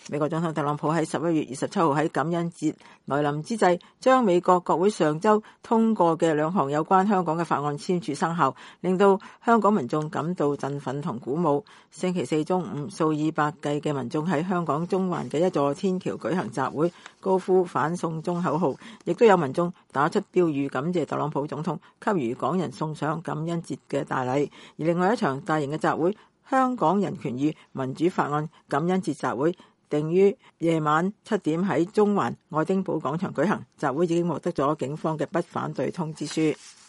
美國總統特朗普喺11月27號喺感恩節來臨之際，將美國國會上週通過嘅2項有關香港嘅法案簽署生效，令到香港民眾感到振奮同鼓舞。星期四中午，數以百計嘅民眾喺香港中環嘅一座天橋舉行集會，高呼反送中口號，亦都有民眾打出標語感謝特朗普總統給予港人送上感恩節嘅大禮。而另外一場大型嘅集會，香港人權與民主法案感恩節集會，定於夜晚7點喺中環愛丁堡廣場舉行，集會已經獲得咗警方嘅不反對通知書。